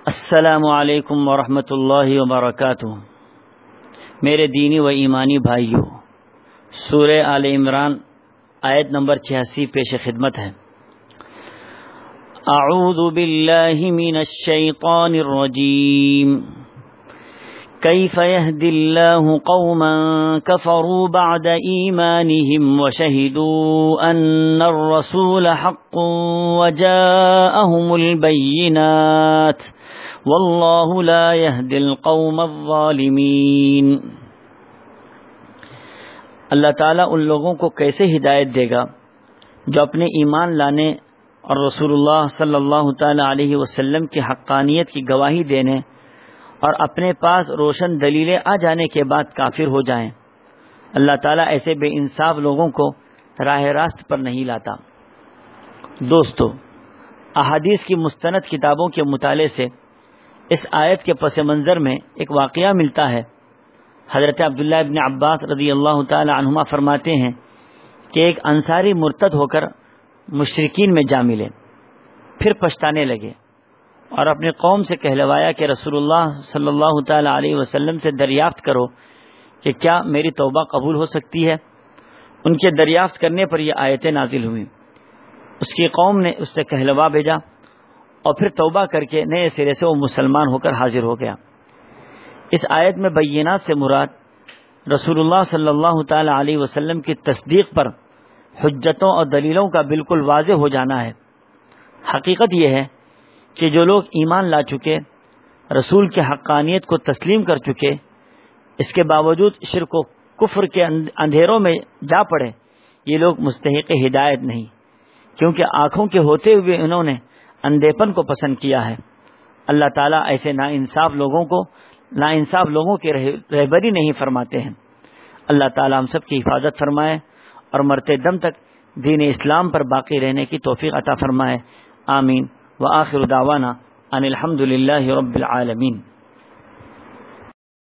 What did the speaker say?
السلام علیکم ورحمۃ اللہ وبرکاتہ۔ میرے دینی و ایمانی بھائیوں، سورہ آل عمران آیت نمبر 86 پیش خدمت ہے۔ اعوذ باللہ من الشیطان الرجیم۔ کیف یہدی اللہ قوما کفروا بعد ایمانہم وشہدوا ان الرسول حق وجاءہم البینات واللہ لا یہدی القوم الظالمین۔ اللہ تعالیٰ ان لوگوں کو کیسے ہدایت دے گا جو اپنے ایمان لانے اور رسول اللہ صلی اللہ تعالی علیہ وسلم کی حقانیت کی گواہی دینے اور اپنے پاس روشن دلیلیں آ جانے کے بعد کافر ہو جائیں۔ اللہ تعالیٰ ایسے بے انصاف لوگوں کو راہ راست پر نہیں لاتا۔ دوستو، احادیث کی مستند کتابوں کے مطالعے سے اس آیت کے پس منظر میں ایک واقعہ ملتا ہے۔ حضرت عبداللہ ابن عباس رضی اللہ تعالی عنہما فرماتے ہیں کہ ایک انصاری مرتد ہو کر مشرکین میں جا ملے، پھر پچھتانے لگے اور اپنی قوم سے کہلوایا کہ رسول اللہ صلی اللہ تعالی علیہ وسلم سے دریافت کرو کہ کیا میری توبہ قبول ہو سکتی ہے۔ ان کے دریافت کرنے پر یہ آیتیں نازل ہوئیں۔ اس کی قوم نے اس سے کہلوا بھیجا اور پھر توبہ کر کے نئے سرے سے وہ مسلمان ہو کر حاضر ہو گیا۔ اس آیت میں بینات سے مراد رسول اللہ صلی اللہ تعالی علیہ وسلم کی تصدیق پر حجتوں اور دلیلوں کا بالکل واضح ہو جانا ہے۔ حقیقت یہ ہے کہ جو لوگ ایمان لا چکے، رسول کی حقانیت کو تسلیم کر چکے، اس کے باوجود شرک و کفر کے اندھیروں میں جا پڑے، یہ لوگ مستحق ہدایت نہیں، کیونکہ آنکھوں کے ہوتے ہوئے انہوں نے اندھیپن کو پسند کیا ہے۔ اللہ تعالیٰ ایسے ناانصاف لوگوں کی رہبری نہیں فرماتے ہیں۔ اللہ تعالیٰ ہم سب کی حفاظت فرمائے اور مرتے دم تک دین اسلام پر باقی رہنے کی توفیق عطا فرمائے۔ آمین۔ وآخر دعوانا ان الحمد للہ رب العالمین۔